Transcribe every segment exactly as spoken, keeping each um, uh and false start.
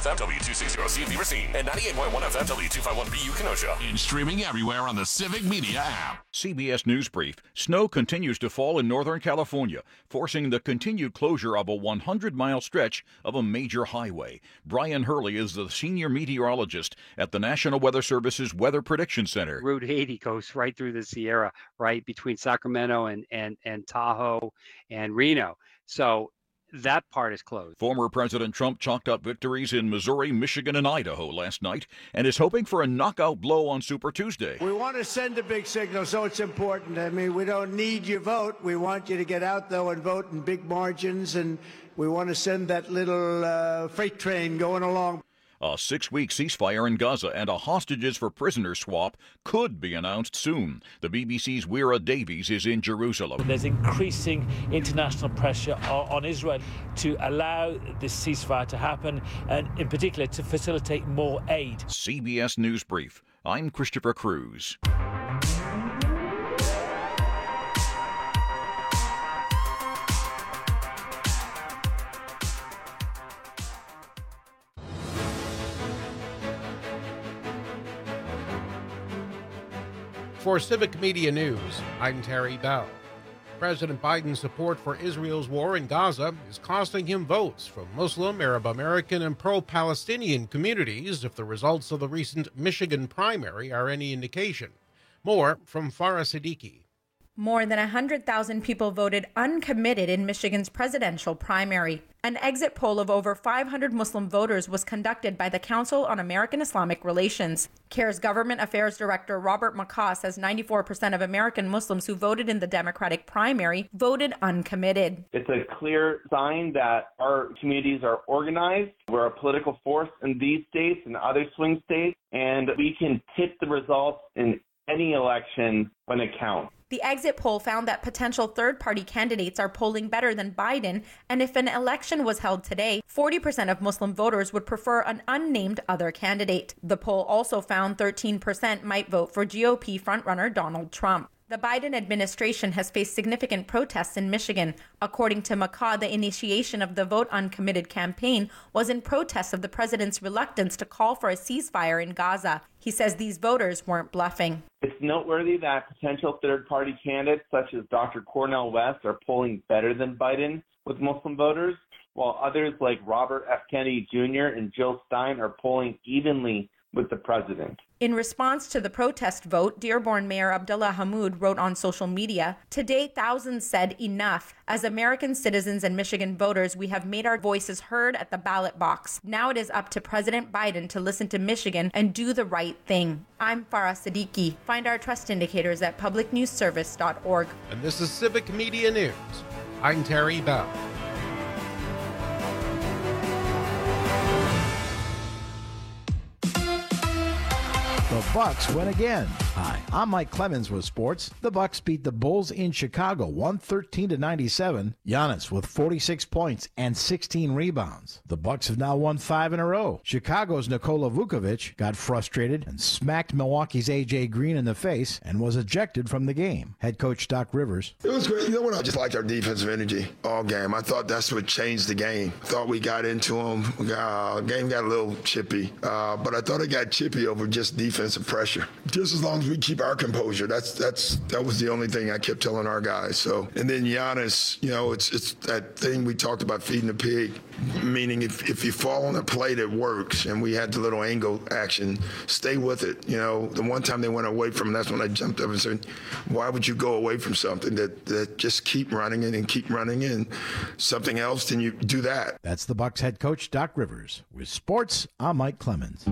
F M, W two sixty C Beaver Scene, and ninety-eight point one F M, W two fifty-one B U Kenosha. And streaming everywhere on the Civic Media app. C B S News Brief. Snow continues to fall in Northern California, forcing the continued closure of a one hundred mile stretch of a major highway. Brian Hurley is the senior meteorologist at the National Weather Service's Weather Prediction Center. Route eighty goes right through the Sierra, right between Sacramento and, and, and Tahoe and Reno. So that part is closed. Former President Trump chalked up victories in Missouri, Michigan, and Idaho last night and is hoping for a knockout blow on Super Tuesday. We want to send a big signal, so it's important. I mean, we don't need your vote. We want you to get out, though, and vote in big margins, and we want to send that little uh, freight train going along. A six-week ceasefire in Gaza and a hostages for prisoners swap could be announced soon. The B B C's Weira Davies is in Jerusalem. There's increasing international pressure on Israel to allow this ceasefire to happen, and in particular to facilitate more aid. C B S News Brief. I'm Christopher Cruz. For Civic Media News, I'm Terry Bell. President Biden's support for Israel's war in Gaza is costing him votes from Muslim, Arab American, and pro-Palestinian communities if the results of the recent Michigan primary are any indication. More from Farah Siddiqui. More than one hundred thousand people voted uncommitted in Michigan's presidential primary. An exit poll of over five hundred Muslim voters was conducted by the Council on American Islamic Relations. CARE's Government Affairs Director Robert McCaw says ninety-four percent of American Muslims who voted in the Democratic primary voted uncommitted. It's a clear sign that our communities are organized. We're a political force in these states and other swing states, and we can tip the results in any election when it counts. The exit poll found that potential third-party candidates are polling better than Biden, and if an election was held today, forty percent of Muslim voters would prefer an unnamed other candidate. The poll also found thirteen percent might vote for G O P frontrunner Donald Trump. The Biden administration has faced significant protests in Michigan. According to McCaw, the initiation of the Vote Uncommitted campaign was in protest of the president's reluctance to call for a ceasefire in Gaza. He says these voters weren't bluffing. It's noteworthy that potential third-party candidates such as Doctor Cornel West are polling better than Biden with Muslim voters, while others like Robert F. Kennedy Junior and Jill Stein are polling evenly with the president. In response to the protest vote, Dearborn Mayor Abdullah Hammoud wrote on social media, "Today, thousands said enough. As American citizens and Michigan voters, we have made our voices heard at the ballot box. Now it is up to President Biden to listen to Michigan and do the right thing." I'm Farah Siddiqui. Find our trust indicators at public news service dot org. And this is Civic Media News. I'm Terry Bell. The Bucks win again. Hi, I'm Mike Clemens with sports. The Bucks beat the Bulls in Chicago one thirteen to ninety-seven. Giannis with forty-six points and sixteen rebounds. The Bucks have now won five in a row. Chicago's Nikola Vukovic got frustrated and smacked Milwaukee's A J Green in the face and was ejected from the game. Head coach Doc Rivers. It was great. You know what? I just liked our defensive energy all game. I thought that's what changed the game. I thought we got into them. We got, uh, game got a little chippy, uh, but I thought it got chippy over just defensive pressure. Just as long as we keep our composure, that's that's that was the only thing I kept telling our guys. So, and then Giannis, you know, it's it's that thing we talked about, feeding the pig, meaning if if you fall on a play that works, and we had the little angle action, stay with it. You know, the one time they went away from it, that's when I jumped up and said, why would you go away from something that that just keep running it and keep running in something else, then you do that. That's the Bucks head coach Doc Rivers. With sports, I'm Mike Clemens.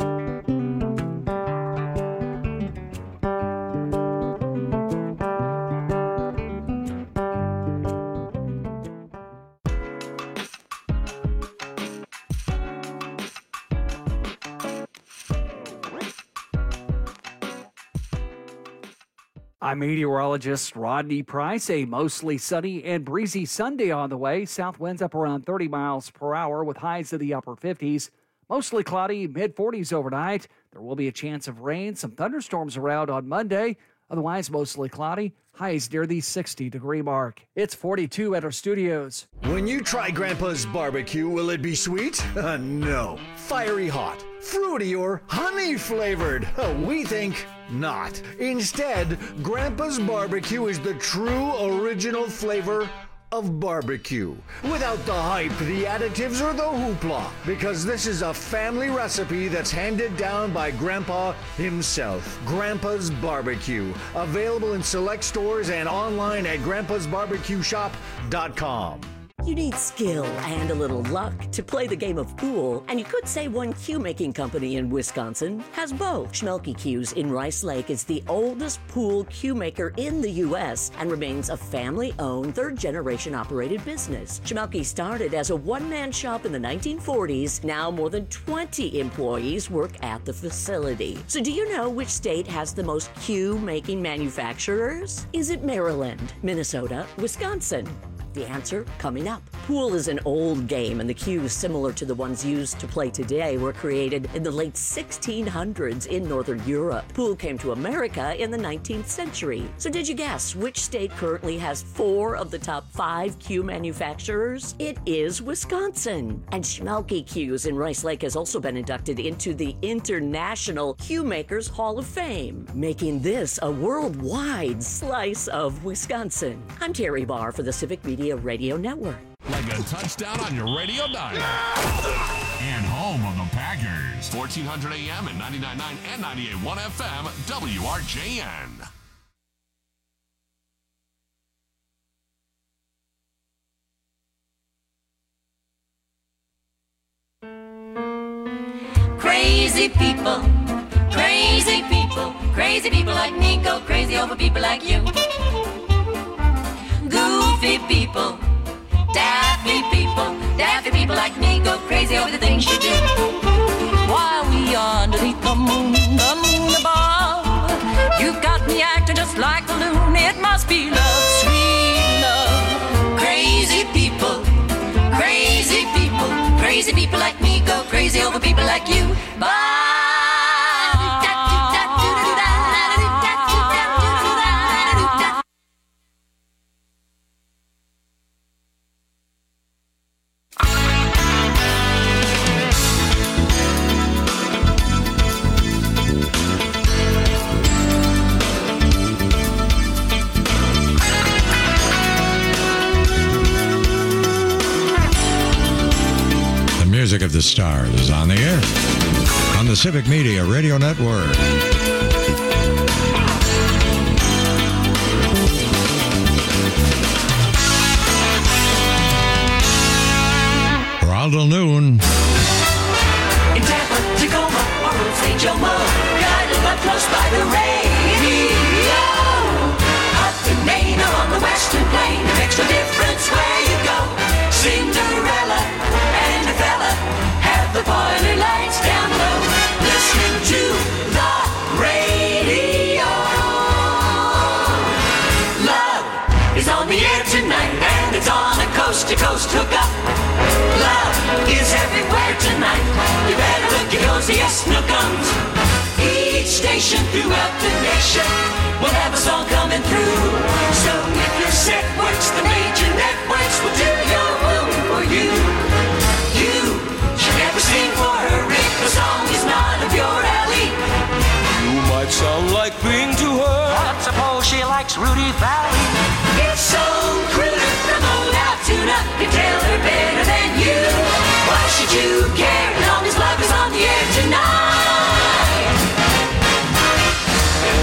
I'm meteorologist Rodney Price. A mostly sunny and breezy Sunday on the way. South winds up around thirty miles per hour with highs in the upper fifties. Mostly cloudy, mid forties overnight. There will be a chance of rain, some thunderstorms around on Monday. Otherwise, mostly cloudy. Highs near the sixty degree mark. It's forty-two at our studios. When you try Grandpa's barbecue, will it be sweet? Uh, no. Fiery hot, fruity, or honey flavored? Uh, we think not. Instead, Grandpa's barbecue is the true original flavor of barbecue, without the hype, the additives, or the hoopla, because this is a family recipe that's handed down by Grandpa himself. Grandpa's Barbecue, available in select stores and online at grandpas barbecue shop dot com. You need skill and a little luck to play the game of pool, and you could say one cue making company in Wisconsin has both. Schmelke Cues in Rice Lake is the oldest pool cue maker in the U S and remains a family-owned, third-generation operated business. Schmelke started as a one-man shop in the nineteen forties. Now more than twenty employees work at the facility. So do you know which state has the most cue making manufacturers? Is it Maryland, Minnesota, Wisconsin? The answer coming up. Pool is an old game, and the cues similar to the ones used to play today were created in the late sixteen hundreds in Northern Europe. Pool came to America in the nineteenth century. So did you guess which state currently has four of the top five cue manufacturers? It is Wisconsin. And Schmelke Cues in Rice Lake has also been inducted into the International Cue Makers Hall of Fame, making this a worldwide slice of Wisconsin. I'm Terry Barr for the Civic Media Radio Network. Like a touchdown on your radio dial. And home of the Packers. fourteen hundred A M and ninety-nine point nine and ninety-eight point one F M, W R J N. Crazy people, crazy people, crazy people like me go crazy over people like you. Goofy people, daffy people, daffy people like me go crazy over the things you do. While we are underneath the moon, the moon above, you've got me acting just like a loon. It must be love, sweet love. Crazy people, crazy people, crazy people like me go crazy over people like you. Bye. Music of the Stars is on the air on the Civic Media Radio Network. Geraldo Noon. In Tampa, Tacoma, or Saint Jomo, guided but close by the radio. Up in Maine or on the Western Plain, it makes no difference where you go. Cinderella and a fella have the parlor lights down low, listening to the radio. Love is on the air tonight, and it's on a coast-to-coast hookup. Love is everywhere tonight. You better look, here goes the S-Nookums. Each station throughout the nation will have a song coming through. So if your set works, the major networks will do your woo for you. You should never sing for her if the song is not up your alley. You might sound like Bing to her, but suppose she likes Rudy Valley. It's so Critter from old Altoona can tell her better than you. Why should you care as long as love is on the air tonight?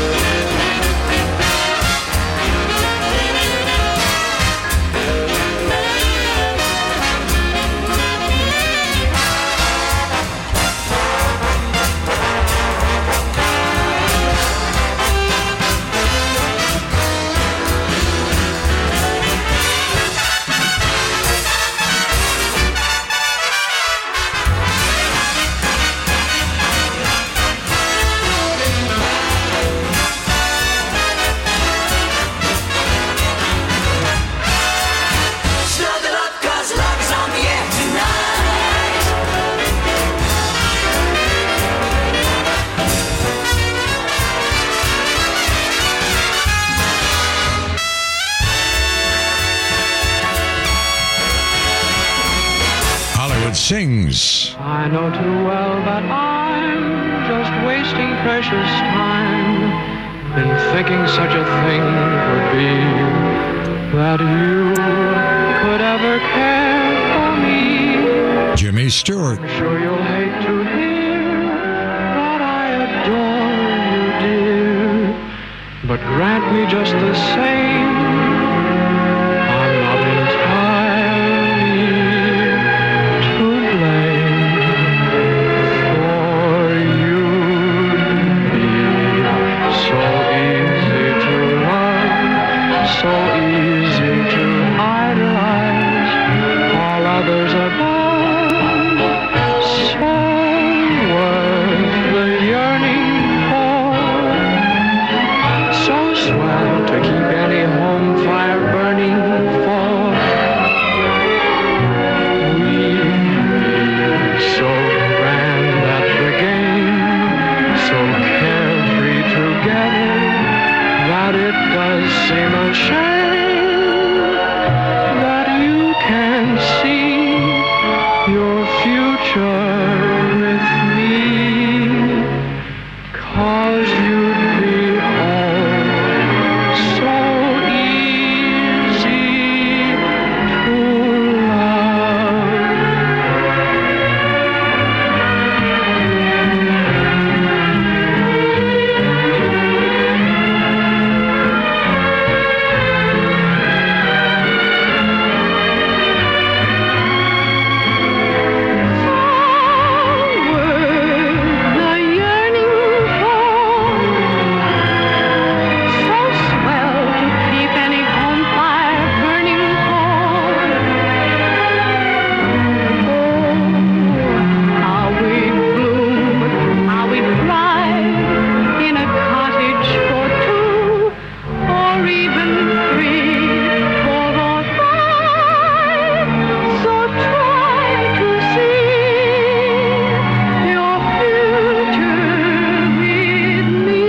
sings. I know too well that I'm just wasting precious time in thinking such a thing could be, that you could ever care for me. Jimmy Stewart. I'm sure you'll hate to hear that I adore you, dear, but grant me just the same, I'm not entirely to blame, for you'd be so easy to love, so easy to idolize, all others above, so worth the yearning for, so swell to keep any home fire burning for. We'd be so grand at the game, so carefree together, that it does seem a shame that you can see your future with me, 'cause you'd be all so easy to the yearning for, so swell to keep any home fire burning for. Oh, how we bloom, how we thrive in a cottage for two, or even three, four or five. So try to see your future with me,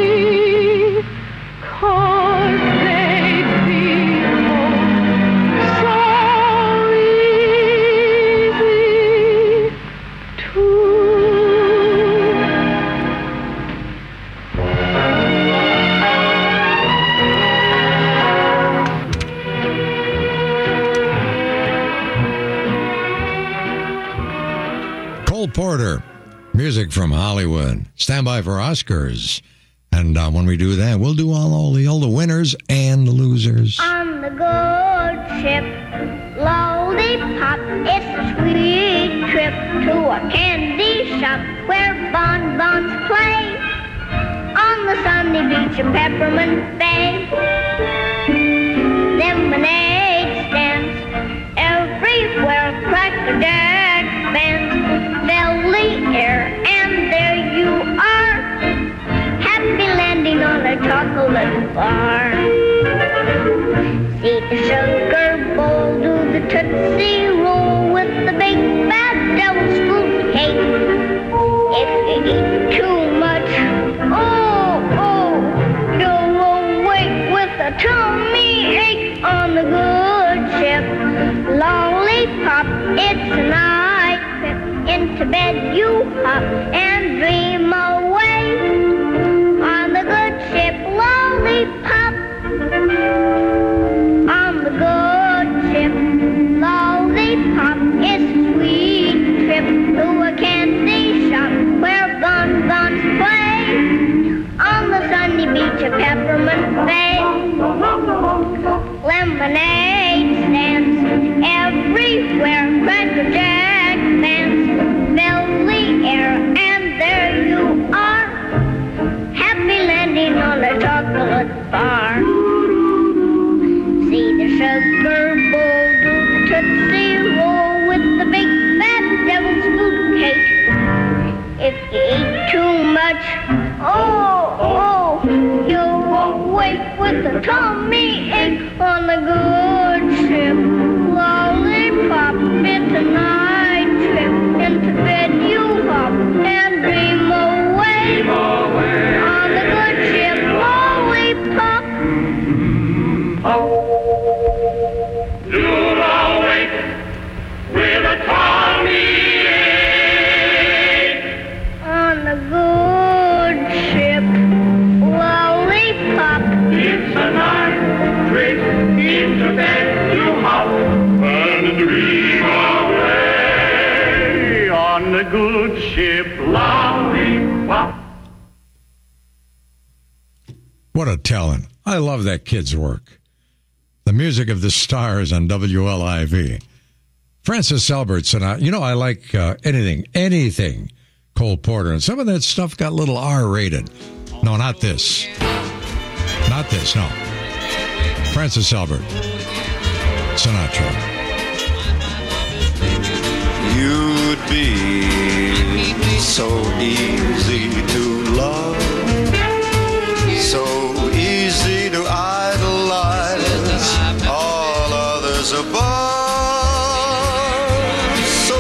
'cause they'd be all so easy to Cole Porter. Music from Hollywood. Stand by for Oscars. And uh, when we do that, we'll do all, all, the, all the winners and the losers. On the good ship, lollipop, it's a sweet trip to a candy shop where bonbons play on the sunny beach of Peppermint Bay. Lemonade stands everywhere, Cracker Jack bands fill the air, and there you are, happy landing on a chocolate bar. See the sugar bowl, do the Tootsie Roll with the big bad devil's food cake. If you eat too much, oh, oh, you'll awake with a tummy ache on the good ship. Lollipop, it's a night trip. Into bed you hop and dream away on the good ship. Lollipop, on the good ship. Lollipop, it's a sweet trip to a candy shop where bonbons play on the sunny beach of Peppermint Bay. Lemonade stands everywhere, Cracker Jack bands fill the air, and there you are, happy landing on a chocolate bar. See the sugar bowl, do the Tootsie Roll with the big fat devil's food cake. If you eat too much, oh, oh, you'll awake with a tummy ache on the good ship. Lollipop, it's a night trip. Into bed you hop and dream away, dream away. On the good ship. Lollipop. You'll awake with a tummy sailed ship, lollipop. What a talent. I love that kid's work. The music of the stars on W L I V. Francis Albertson, I, you know, I like uh, anything, anything Cole Porter. And some of that stuff got a little R-rated. No, not this. Not this, no. Francis Albert. Sinatra. You'd be so easy to love, so easy to idolize, all others above, so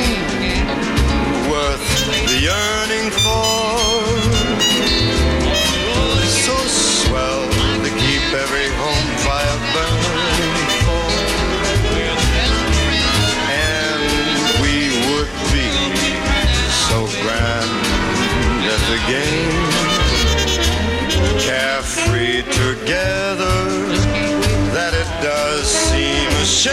worth the yearning for, so swell to keep every home fire burning for, and we would be so grand at the game, carefree together, that it does seem a shame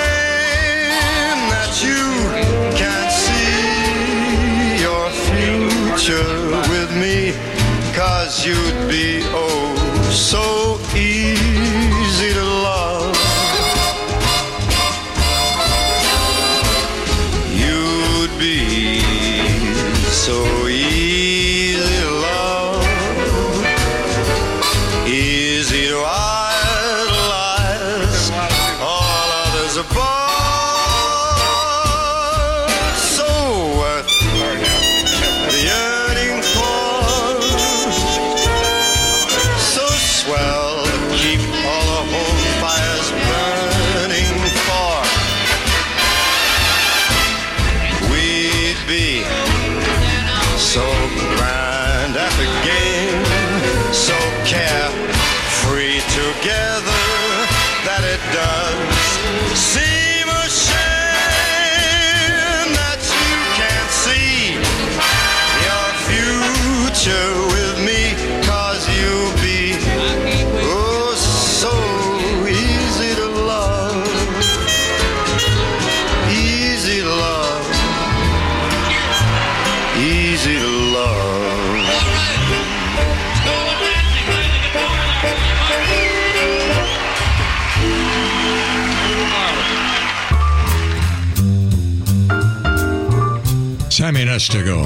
that you can't see your future with me, 'cause you'd be oh so easy to love. You'd be so easy to love, easy to idolize, all others above, so worth the yearning for, so swell to keep all the home fires burning for. We'd be so grand at the game, so carefree together, that it does seem a shame that you can't see your future with me, 'cause you'll be oh so easy to love, easy to love, easy to love. Sammy Nestigo.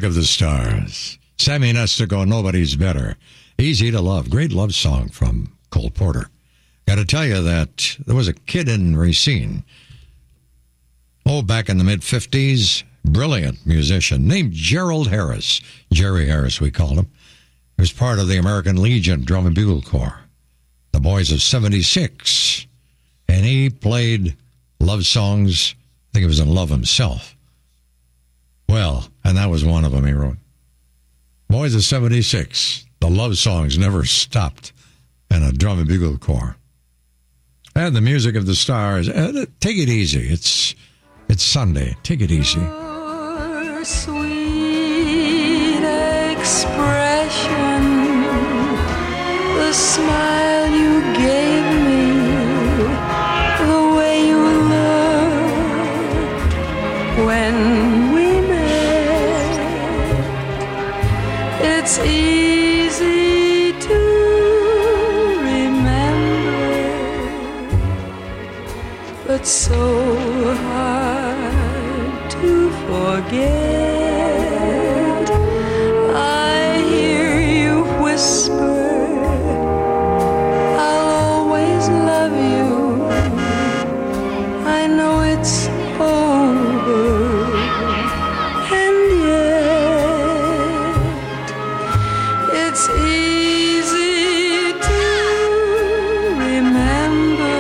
music of the stars. Sammy Nestico, Nobody's Better. Easy to Love. Great love song from Cole Porter. Got to tell you that there was a kid in Racine, oh, back in the mid-fifties, brilliant musician named Gerald Harris. Jerry Harris, we called him. He was part of the American Legion Drum and Bugle Corps, the Boys of seventy-six. And he played love songs. I think he was in love himself. Well, and that was one of them he wrote. Boys of seventy-six. The love songs never stopped in a Drum and Bugle Corps. And the music of the stars. Uh, take it easy. It's it's Sunday. Take it easy. Your sweet expression, the smile you gave me, the way you looked when we met. It's easy to remember, but so hard to forget. I hear you whisper, I'll always love you. I know it's over, and yet it's easy to remember,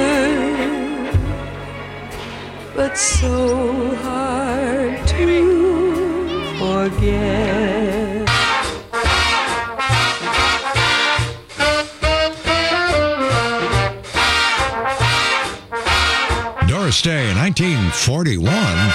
but so hard to forget. Doris Day, nineteen forty-one.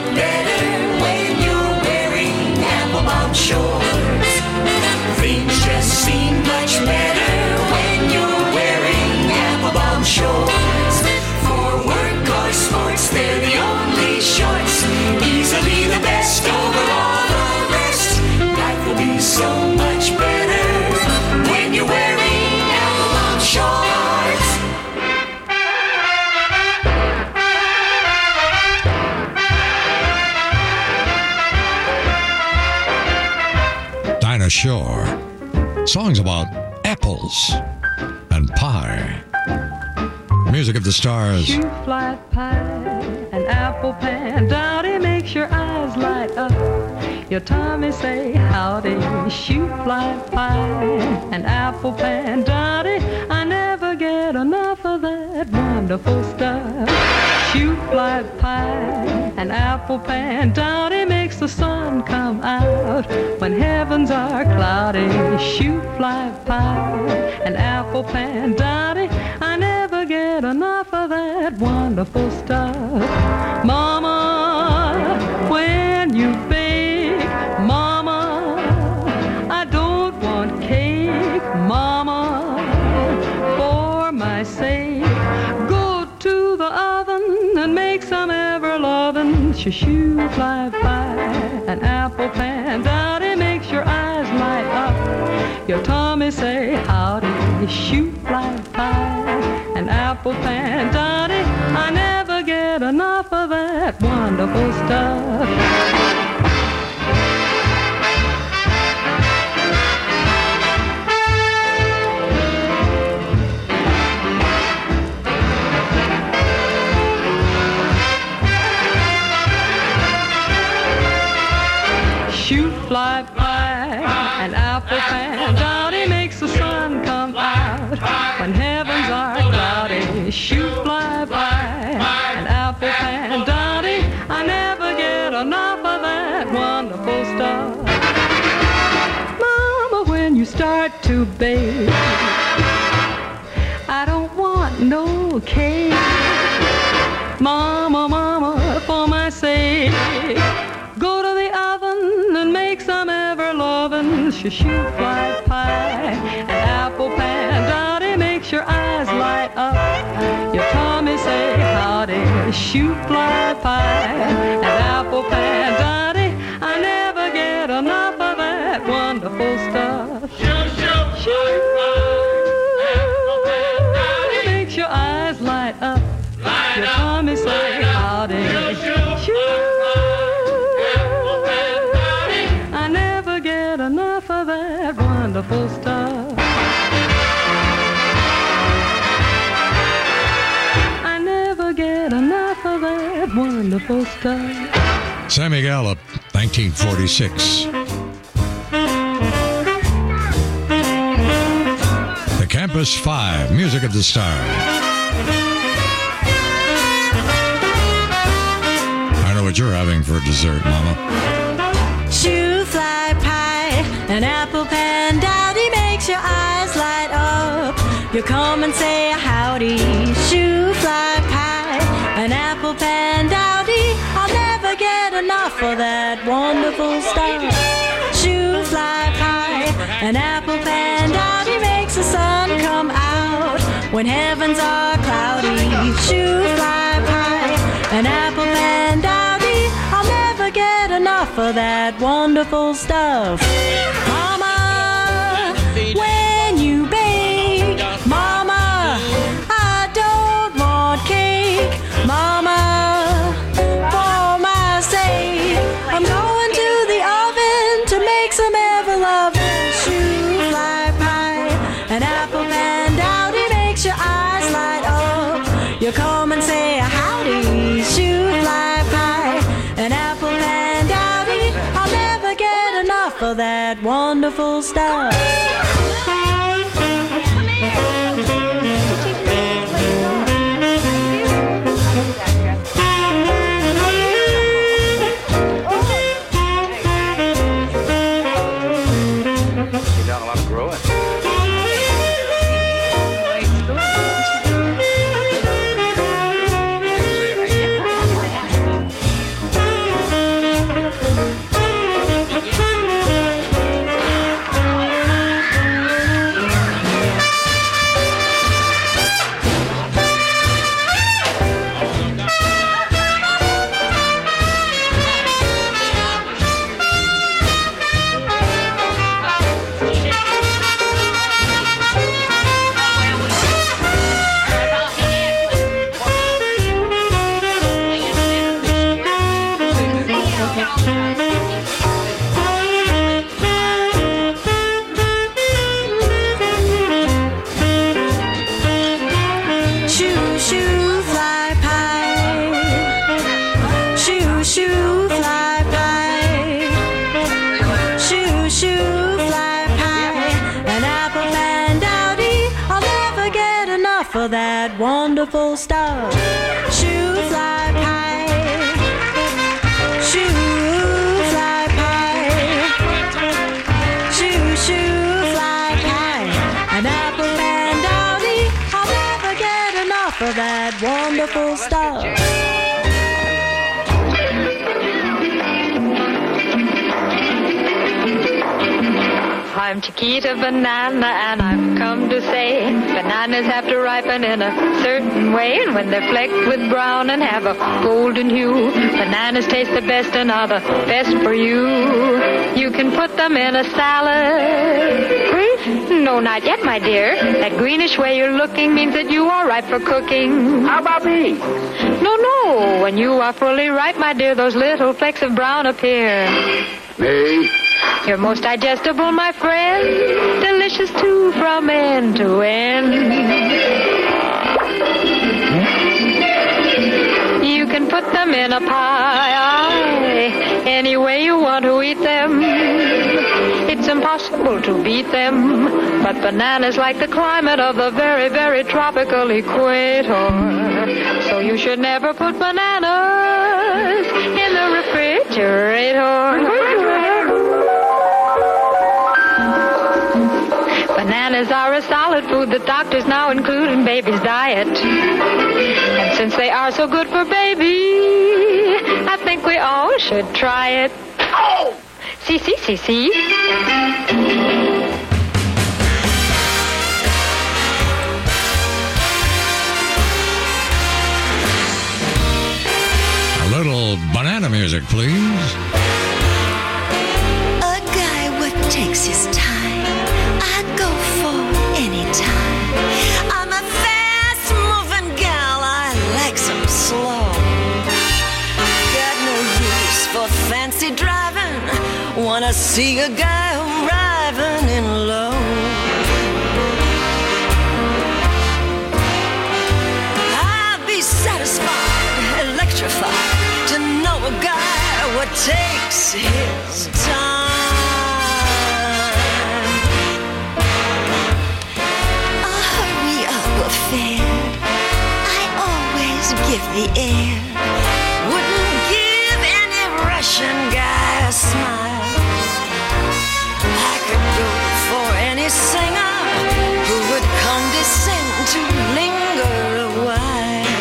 better when you're wearing Applebaum shorts. Things just seem much better when you're wearing Applebaum shorts. For work or sports, they're the only shorts. Easily the best over all the rest. Life will be so much better when you're wearing Applebaum shorts. Dinah Shore. Songs about apples and pie. Music of the Stars. Shoe fly pie, an apple pan, Dottie makes your eyes light up. Your tummy say howdy. Shoe fly pie, an apple pan, Dottie, I never get enough of that wonderful stuff. Shoe fly pie, an apple pan, Dottie makes the sun come out when heavens are cloudy. Shoe fly pie, an apple pan, Dottie, I never get enough of that wonderful stuff. Mama, when you bake, Mama, I don't want cake, Mama, for my sake. Go to the oven and make some ever-loving shoe fly pie. An apple pan, Dottie makes your eyes light up. Your tummy say howdy. Shoe fly pie, an apple pan, Dottie, I never get enough of that wonderful stuff. Shoe fly pie, an apple pan, Dottie makes the sun come out when heavens are cloudy. Shoe fly pie, an apple pan, Dottie, I never get enough of that wonderful stuff. Mama, when you start to bake, I don't want no cake. Mama, mama, for my sake, go to the oven and make some ever-loving shoe fly pie. An apple pan, Dottie, makes your eyes light up. Your tummy say howdy. Shoe fly pie, an apple pan, Dottie, I never get enough of that wonderful stuff. Shoe, shoe, shoe makes your eyes light up. Your tummy say howdy. Shoe, I never get enough of that wonderful stuff. I never get enough of that wonderful stuff. Sammy Gallup, nineteen forty-six. The Campus Five, Music of the Stars. I know what you're having for dessert, Mama. Shoe fly pie, an apple pan, Dottie makes your eyes light up. You come and say howdy. Shoe fly pie, an apple pan, Dottie, I'll never get enough of that wonderful stuff. Shoe fly pie, an apple pan, Dottie makes the sun come out when heavens are cloudy. Shoe fly pie, an apple pan, Dottie, I'll never get enough of that wonderful stuff. Mama, when you bake, Mama, I don't want cake, Mama, for my sake, I'm going to the oven to make some ever-loving shoe fly pie. An apple pan, Dottie, makes your eyes light up. You come and say howdy. Shoe fly pie, an apple pan, Dottie, I'll never get enough of that wonderful stuff. You've done a lot of growing. wonderful stars. Shoo, fly, pie. Shoo, fly, pie. Shoo, shoo, fly, pie. An apple and dowdy. I'll never get enough of that wonderful star. I'm Chiquita Banana, and I've come to say bananas have to ripen in a certain way. And when they're flecked with brown and have a golden hue, bananas taste the best and are the best for you. You can put them in a salad. Green? No, not yet, my dear. That greenish way you're looking means that you are ripe for cooking. How about me? No, no. When you are fully ripe, my dear, those little flecks of brown appear. Me? You're most digestible, my friend. Delicious, too, from end to end. You can put them in a pie, any way you want to eat them. It's impossible to beat them. But bananas like the climate of the very, very tropical equator. So you should never put bananas in the refrigerator. Bananas are a solid food that doctors now include in baby's diet. And since they are so good for baby, I think we all should try it. Oh! See, see, see, see. A little banana music, please. A guy what takes his time. I go for any time. I'm a fast-moving gal. I like some slow. Got no use for fancy driving. Wanna see a guy arriving in low. I'll be satisfied, electrified to know a guy what takes his time. I always give the air. Wouldn't give any Russian guy a smile. I could go for any singer who would condescend to linger a while.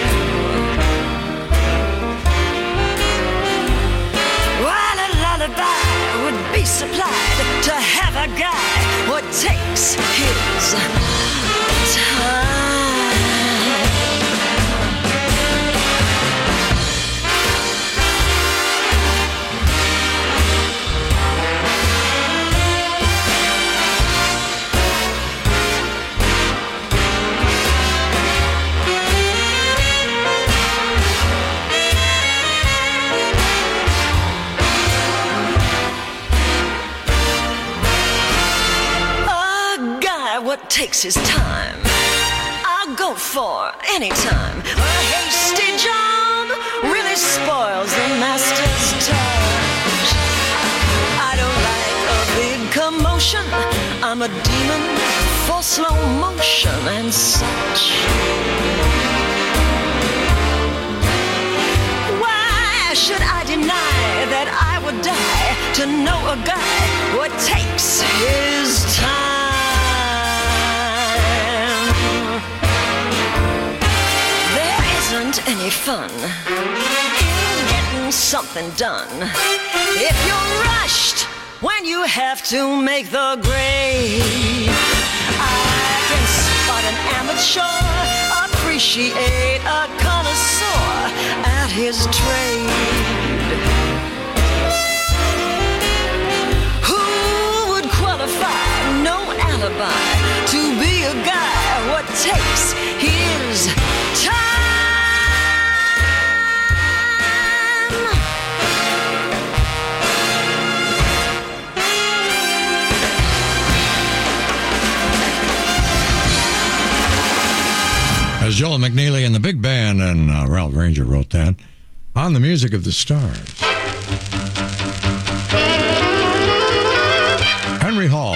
While a lullaby would be supplied to have a guy what takes his time. What takes his time, I'll go for any time. A hasty job really spoils the master's touch. I don't like a big commotion. I'm a demon for slow motion and such. Why should I deny that I would die to know a guy what takes his time? Any fun in getting something done if you're rushed when you have to make the grade. I can spot an amateur, appreciate a connoisseur at his trade. Who would qualify, no alibi, to be a guy what takes his time? As Joel McNeely and the Big Band and uh, Ralph Ranger wrote that on the Music of the Stars. Henry Hall.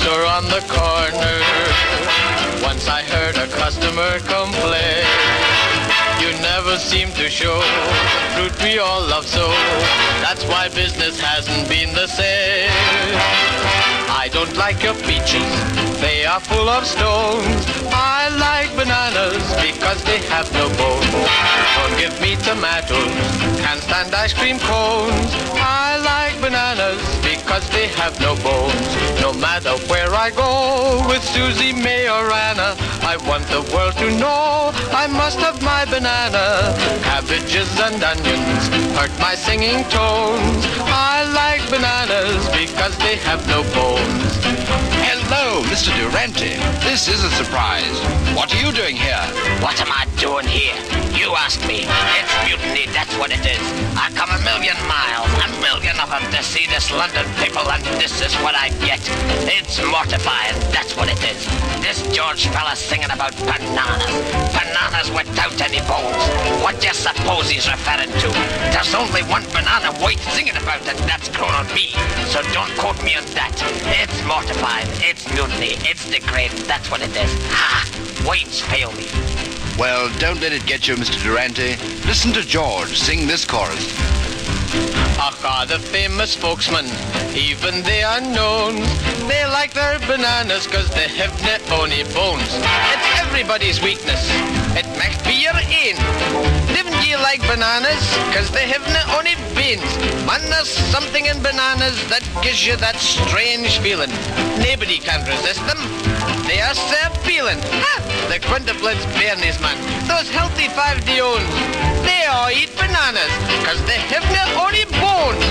store on the corner. Once I heard a customer complain, you never seem to show the fruit we all love so. That's why business hasn't been the same. I don't like your peaches, they are full of stones. I like bananas because they have no bones. Don't give me tomatoes, can't stand ice cream cones. I like bananas because they have no bones. No matter where I go, with Susie, May or Anna, I want the world to know I must have my banana. Cabbages and onions hurt my singing tones. I like bananas because they have no bones. Hello, Mister Durante. This is a surprise. What are you doing here? What am I doing here? You asked me. It's mutiny, that's what it is. I come a million miles, a million of them to see this London people, and this is what I get. It's mortifying, that's what it is. This George fella singing about bananas. Bananas without any bones. What do you suppose he's referring to? There's only one banana worth singing about, and that's grown on me. So don't quote me on that. It's mortifying, it's mutiny, it's degrading, that's what it is. Ha! Words fail me. Well, don't let it get you, Mister Durante. Listen to George sing this chorus. Aha, the famous spokesman, even the unknowns, they like their bananas cause they have no only bones. It's everybody's weakness, it must be your ain. Didn't you like bananas cause they have no only beans? Man, there's something in bananas that gives you that strange feeling. Nobody can resist them, they are so appealing. Ha! The quintuplets Bernies, man, those healthy five Diones, they all eat bananas cause they have no only bones.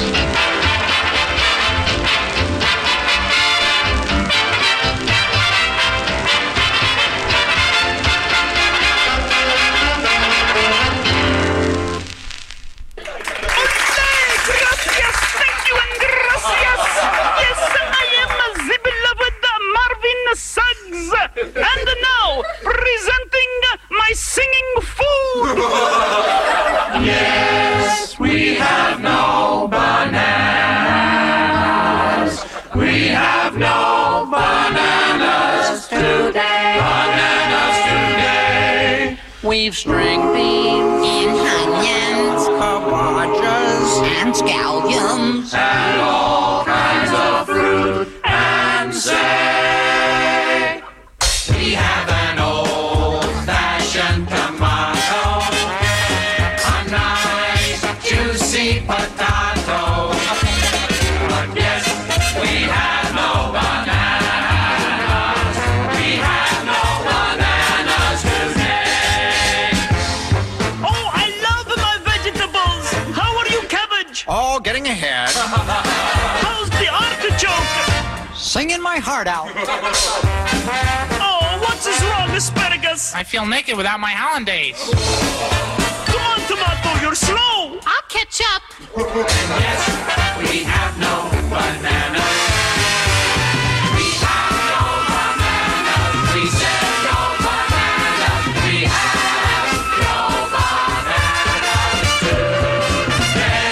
Gracias, thank you and gracias. Yes, I am the beloved Marvin Suggs. And now, presenting my singing fool. Yes, we have no bananas. We have no bananas today. Bananas today. We've string beans and onions, cabbages and scallions, and all kinds of fruit. And say, we have an old-fashioned tomato, a nice juicy potato. But yes, we have no bananas. We have no bananas today. Oh, I love my vegetables. How are you, cabbage? Oh, getting ahead. How's the artichoke? Singing my heart out. Oh, what's is wrong, asparagus? I feel naked without my hollandaise. Come on, tomato, you're slow. I'll catch up. Yes, we have no bananas. We have no bananas. We said no bananas. We have no bananas today.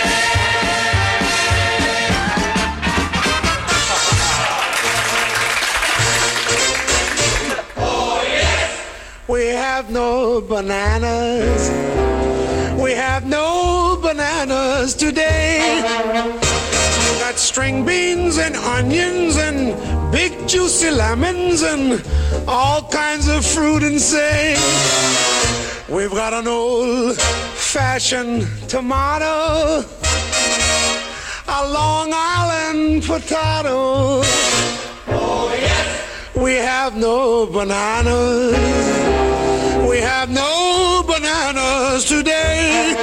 Oh, yes. We have no bananas. We have no bananas today. We got string beans and onions and big juicy lemons and all kinds of fruit and say. We've got an old-fashioned tomato, a Long Island potato. Oh, yes. We have no bananas. We have no bananas today.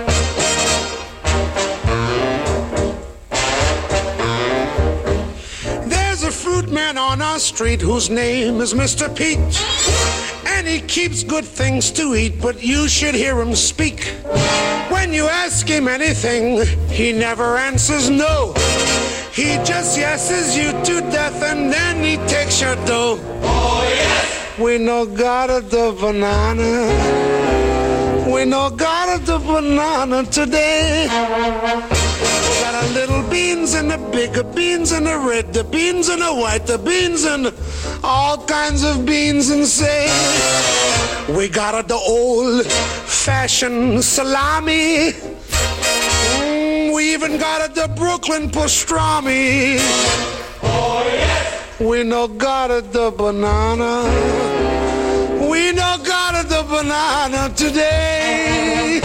There's a fruit man on our street whose name is Mister Pete. And he keeps good things to eat, but you should hear him speak. When you ask him anything, he never answers no. He just yeses you to death and then he takes your dough. Oh, yes. We no got the banana. We no got the banana today. We got a little beans and the bigger beans and the red, the beans and the white, the beans and all kinds of beans, and say we got a, the old-fashioned salami. Mm, we even got a, the Brooklyn pastrami. Oh yes. We no got a, the banana. We no got a, the banana today.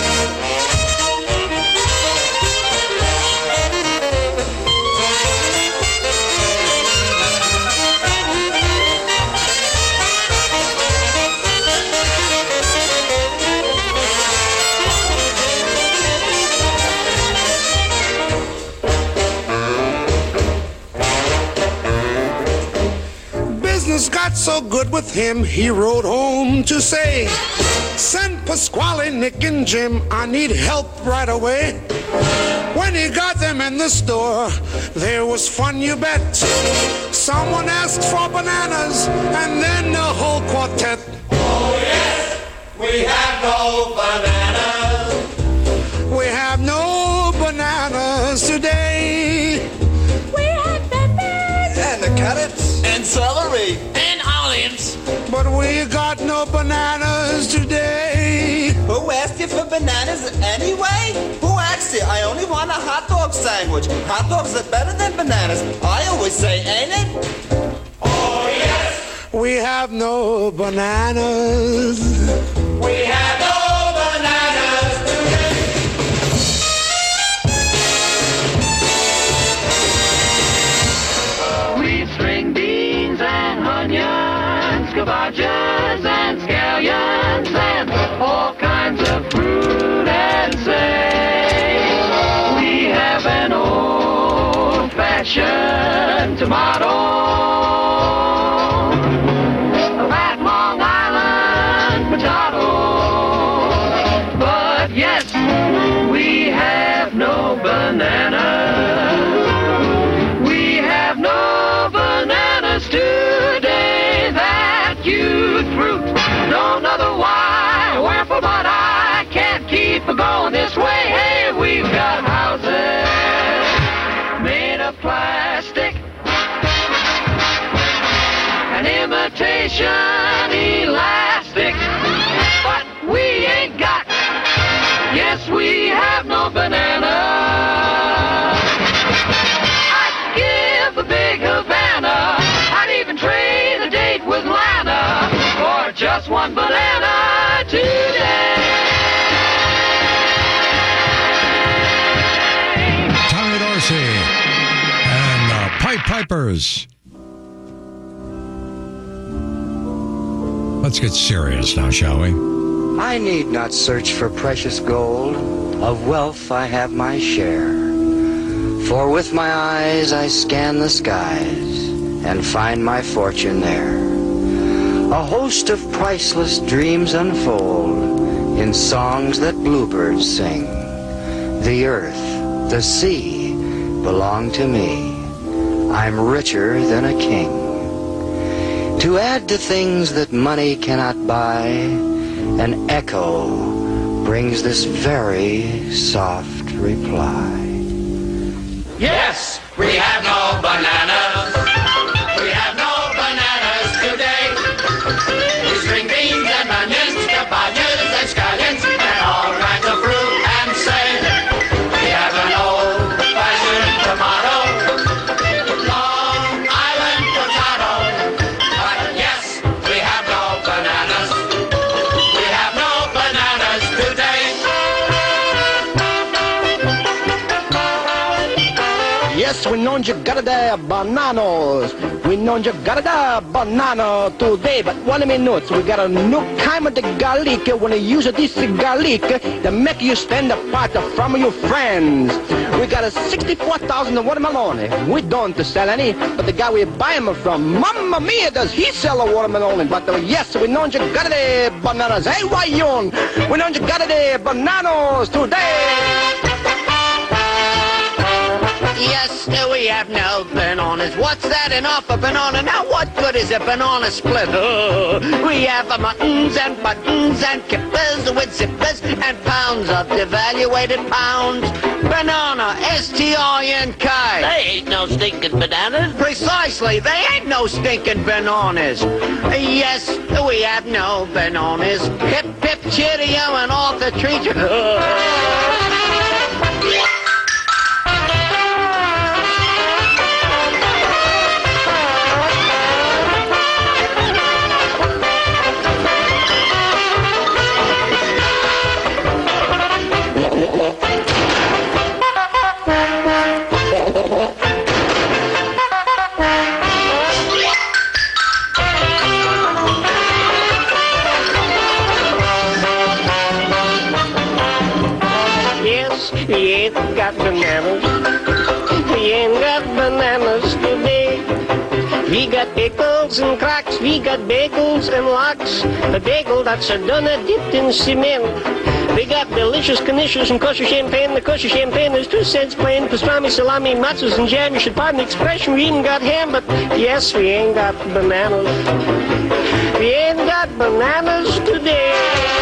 Got so good with him, he rode home to say, send Pasquale, Nick, and Jim, I need help right away. When he got them in the store, there was fun, you bet. Someone asked for bananas, and then the whole quartet. Oh yes, we have no bananas. We have no bananas today. We have bananas. And the carrots. And celery. And olives. But we got no bananas today. Who asked you for bananas anyway? Who asked you? I only want a hot dog sandwich. Hot dogs are better than bananas. I always say, ain't it? Oh, yes. We have no bananas. We have no bananas today. We string beans and onions, cabbages and scallions, and all kinds of fruit and say we have an old-fashioned tomato, a fat Long Island potato. But yes, we have no bananas. We have no bananas today. That cute fruit, don't know the why, wherefore, but I can't keep going this way. Hey, we've got houses made of plastic and imitation elastic, but we ain't got, yes, we have no bananas. I'd give a big Havana, I'd even trade a date with Lana for just one banana today. Tommy Dorsey and the Pipe Pipers. Let's get serious now, shall we? I need not search for precious gold. Of wealth I have my share. For with my eyes I scan the skies and find my fortune there. A host of priceless dreams unfold in songs that bluebirds sing. The earth, the sea belong to me. I'm richer than a king. To add to things that money cannot buy, an echo brings this very soft reply. Yes, we have no bananas. We have no bananas today. We string beans and onions, cabbages and scallions, and all kinds of fruit and say we have an old-fashioned tomato, Long Island potato. But yes, we have no bananas. We have no bananas today. Yes, we know you got the bananas. We know you got the banana today. But one minute, we got a new kind of the garlic. When you use this garlic, they make you spend a part from your friends. We got a sixty-four thousand watermelon. We don't sell any, but the guy we buy them from, Mamma Mia, does he sell a watermelon? But uh, yes, we know you got the bananas. Hey, Ryan, we know you got the bananas today. Yeah. yes, we have no bananas. What's that? An off a banana? Now what good is a banana split? Oh, we have a muttons and buttons and kippers with zippers and pounds of devaluated pounds. Banana, S T I N K. They ain't no stinking bananas. Precisely, they ain't no stinking bananas. Yes, we have no bananas. Hip, hip, cheerio, and off the tree. We ain't got bananas. We ain't got bananas today. We got pickles and cracks. We got bagels and lox. A bagel that's a donut dipped in cement. We got delicious knishes and kosher champagne. The kosher champagne is two cents plain. Pastrami, salami, matzahs, and jam. You should pardon the expression. We even got ham, but yes, we ain't got bananas. We ain't got bananas today.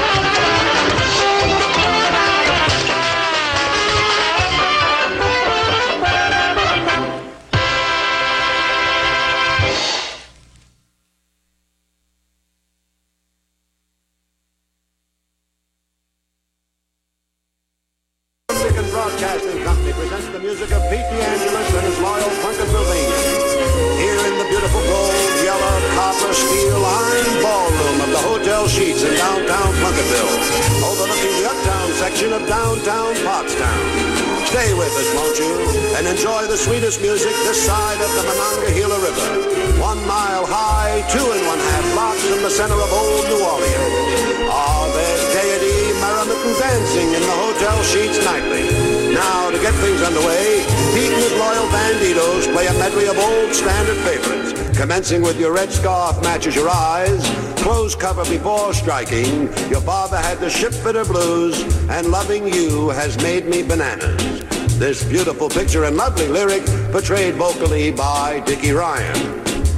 Broadcasting Company presents the music of Pete DeAngelis and his loyal Punkersville. Here in the beautiful gold, yellow, copper, steel, iron ballroom of the Hotel Sheets in downtown Plunketville, overlooking the uptown section of downtown Pottstown. Stay with us, won't you, and enjoy the sweetest music this side of the Monongahela River. One mile high, two and one half blocks from the center of old New Orleans. Ah, there's gaiety, merriment, and dancing in the Hotel Sheets nightly. Now, to get things underway, Pete and his loyal banditos play a medley of old standard favorites, commencing with Your Red Scarf Matches Your Eyes, Clothes Cover Before Striking, Your Father Had the Shipfitter Blues, and Loving You Has Made Me Bananas. This beautiful picture and lovely lyric portrayed vocally by Dickie Ryan.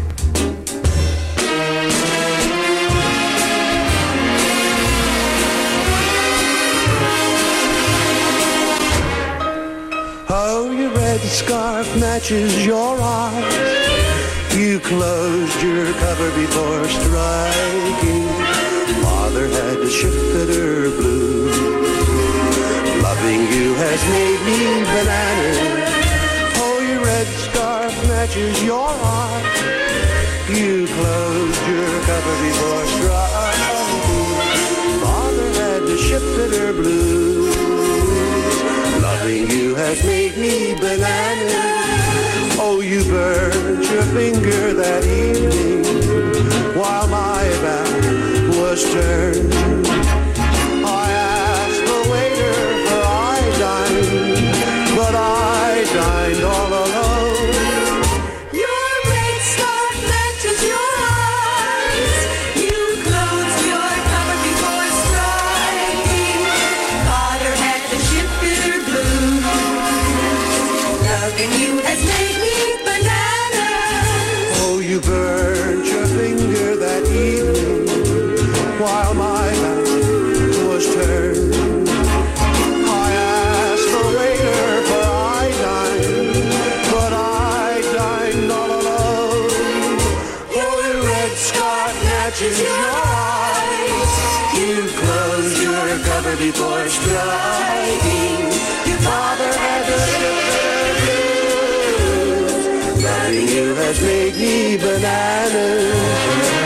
Oh, your red scarf matches your eyes. You closed your cover before striking. Father had the shipfitter blues. Loving you has made me bananas. Oh, your red scarf matches your eyes. You closed your cover before striking. Father had the shipfitter blues. Loving you has made me bananas. Oh, you burned your finger that evening while my back was turned. I asked the waiter for iodine, but I dined all alone. Your red scarf matches your eyes. You closed your cover before striking. Father had the shipfitter blues. Loving you has made me bananas. Oh, you burned your finger that evening while my back was turned. I asked the waiter for iodine, but I dined all alone. Oh, your red scarf matches your eyes. You closed your cover before striking. Your father had the shipfitter blues. Loving you has made me bananas.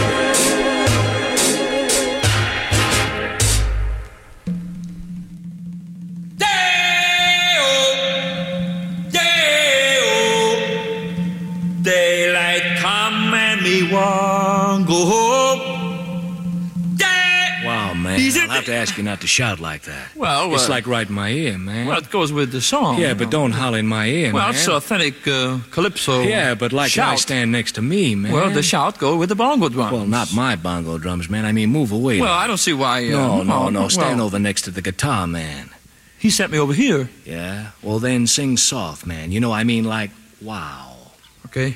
Daylight come and me want go home. Wow, man, I'll have to ask you not to shout like that. Well, It's uh, like right in my ear, man. Well, it goes with the song. Yeah, but don't holler in my ear, Well, man. it's authentic uh, calypso. Yeah, but like when I shout. stand next to me, man. Well, the shout go with the bongo drums. Well, not my bongo drums, man. I mean, move away. Well, like- I don't see why. Uh, No, no, no. well, Stand well, over next to the guitar, man. He sent me over here. Yeah? Well, then sing soft, man. You know, I mean like, wow. Okay.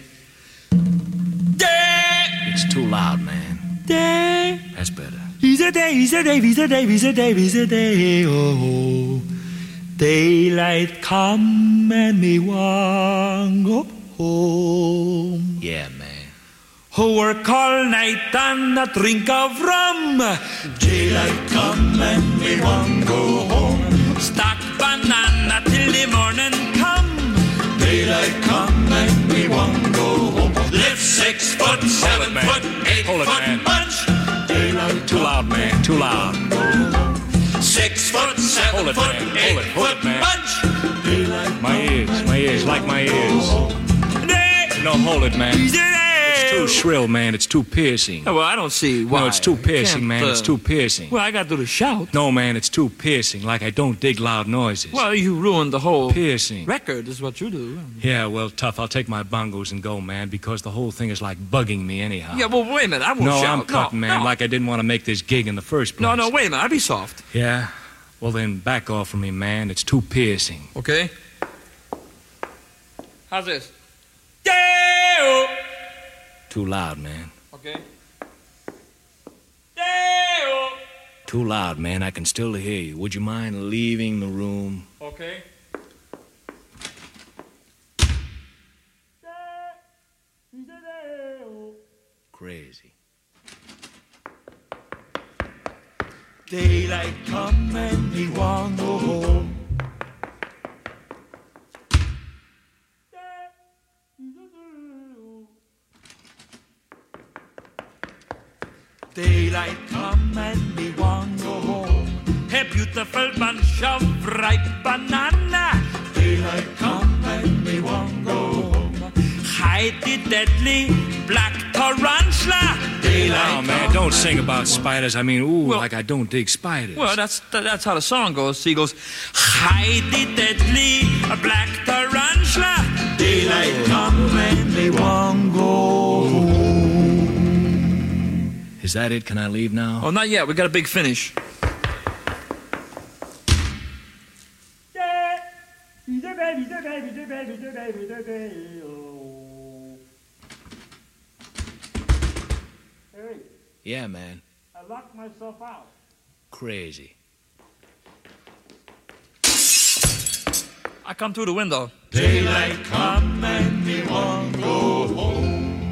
It's too loud, man. Day. That's better. He's a day, he's a day, he's a day, he's a day, he's a day, oh. Daylight come and me want go home. Yeah, man. Who work all night and a drink of rum. Daylight come and me want go home. Stack banana till the morning come. Daylight come and me want go home. Lift six foot, seven it, foot, eight Hold foot it, man. bunch. Daylight Too loud, man. Too loud. Six foot, seven Hold it, foot, man. eight Hold it, hold foot it, man. bunch. Daylight My ears, my ears, like my ears. No, hold it, man. It's too shrill, man. It's too piercing. Oh, well, I don't see why. No, it's too piercing, Can't, man. uh, It's too piercing. Well, I got to do the shout. No, man, it's too piercing. Like I don't dig loud noises. Well, you ruined the whole Piercing. record, is what you do. Yeah, well, tough. I'll take my bongos and go, man, because the whole thing is like bugging me anyhow. Yeah, well, wait a minute. I won't No, shout. I'm cutting, no, man, no. like I didn't want to make this gig in the first place. No, no, wait a minute. I'll be soft. Yeah? Well, then back off from me, man. It's too piercing. Okay? How's this? Yeah! Too loud, man. Okay. Yeah! Too loud, man. I can still hear you. Would you mind leaving the room? Okay. Crazy. Daylight come and me want go home. Daylight come and me want go home. A beautiful bunch of ripe banana. Daylight come and me want go home. Hide the deadly black tarantula. Daylight Oh, man, come don't sing about spiders. I mean, ooh, Well- like I don't dig spiders. Well, that's that's how the song goes. He goes, hide the deadly black tarantula. Daylight come and me want go home. Is that it? Can I leave now? Oh, not yet. We got a big finish. Yeah, man. I locked myself out. Crazy. I come through the window. Daylight come and me want go home.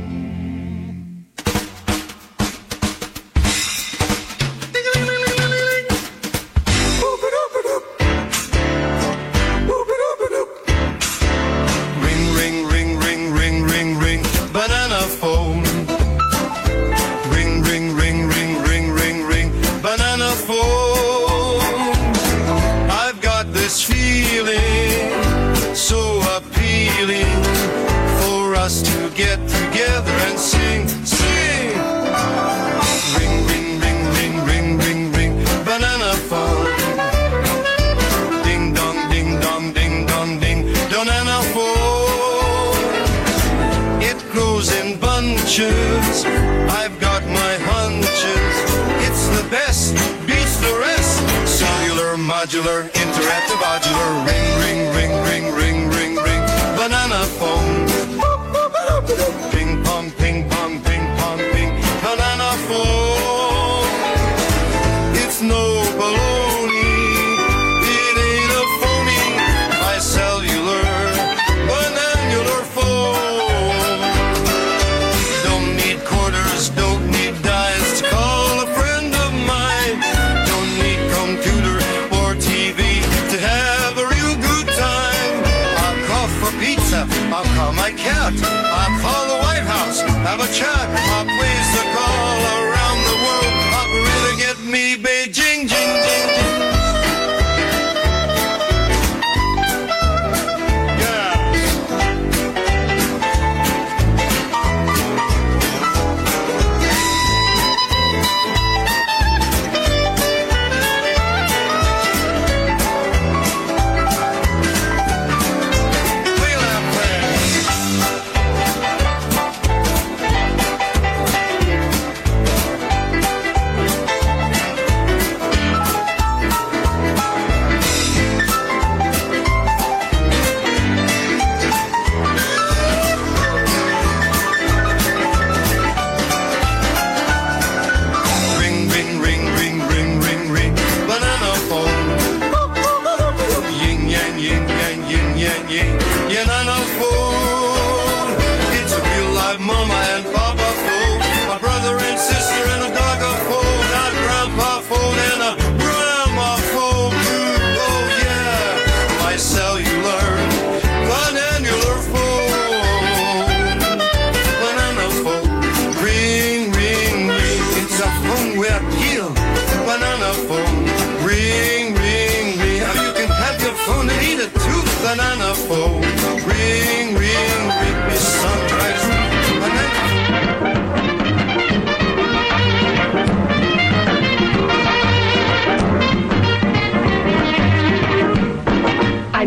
Ring, ring, ring, ring, ring, ring, ring, banana phone. Ring, ring, ring, ring, ring, ring, ring, banana phone. I've got this feeling so appealing for us to get together and sing, sing. Ring, ring, ring, ring, ring, ring, ring, banana phone. Ding dong, ding dong, ding dong, ding, banana phone. It grows in bunches. I've got my hunches. It's the best, beats the rest. Cellular, modular, interactive, modular. Ring, ring, ring, ring, ring, ring, ring, banana phone. Ping pong, ping pong, ping pong, ping, banana phone. It's no baloney. It ain't a phony. My cellular, bananular phone. Don't need quarters, don't need dials to call a friend of mine. Don't need computer or T V to have a real good time. I'll call for pizza, I'll call my cat, I'll call the White House, have a chat. I'll place the call around the world. I'll really get me Beijing, jing, jing, jing.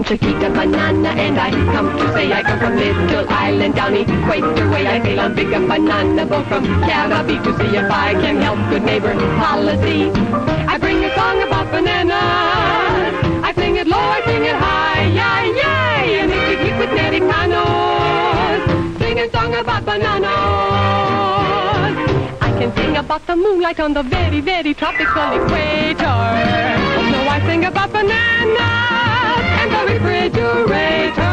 Chiquita banana, and I come to say I come from Little Island down Equator Way. I sail on big a banana boat from Caribbean to see if I can help good neighbor policy. I bring a song about bananas. I sing it low, I sing it high, yeah, yeah, and it's a geek with Americanos, singing song about bananas. I can sing about the moonlight on the very, very tropical equator. So I sing about bananas and the refrigerator.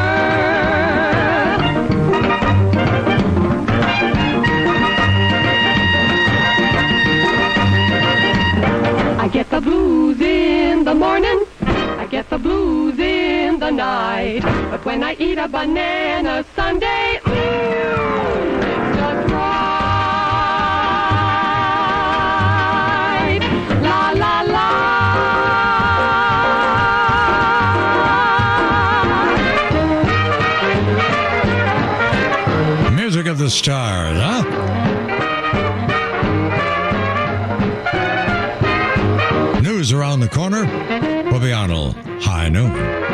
I get the blues in the morning, I get the blues in the night, but when I eat a banana sundae, mm, it's just right. La la la. Music of the Stars, huh? News around the corner. Bobby Arnold, High Noon.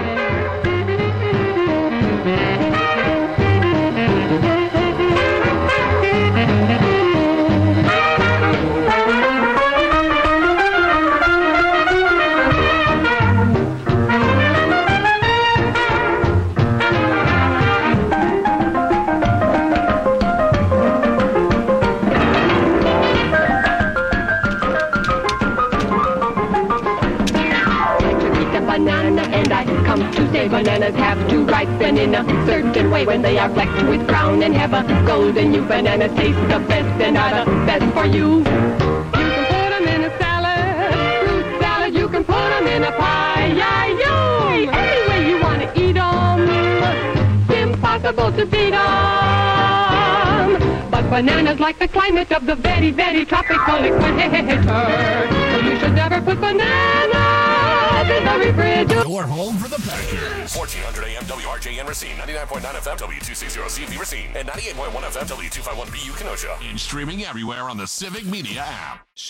Bananas have to ripen in a certain way when they are flecked with brown and have a golden hue. Bananas taste the best and are the best for you. You can put them in a salad, fruit salad. You can put them in a pie, yeah, yeah. Any way you want to eat them, impossible to beat them. But bananas like the climate of the very, very tropical equator. So you should never put bananas in the refrigerator. Your home for the Packers. fourteen hundred A M W R J N Racine, ninety-nine point nine F M W two sixty C V Racine, and ninety-eight point one F M W two fifty-one B U Kenosha. And streaming everywhere on the Civic Media app.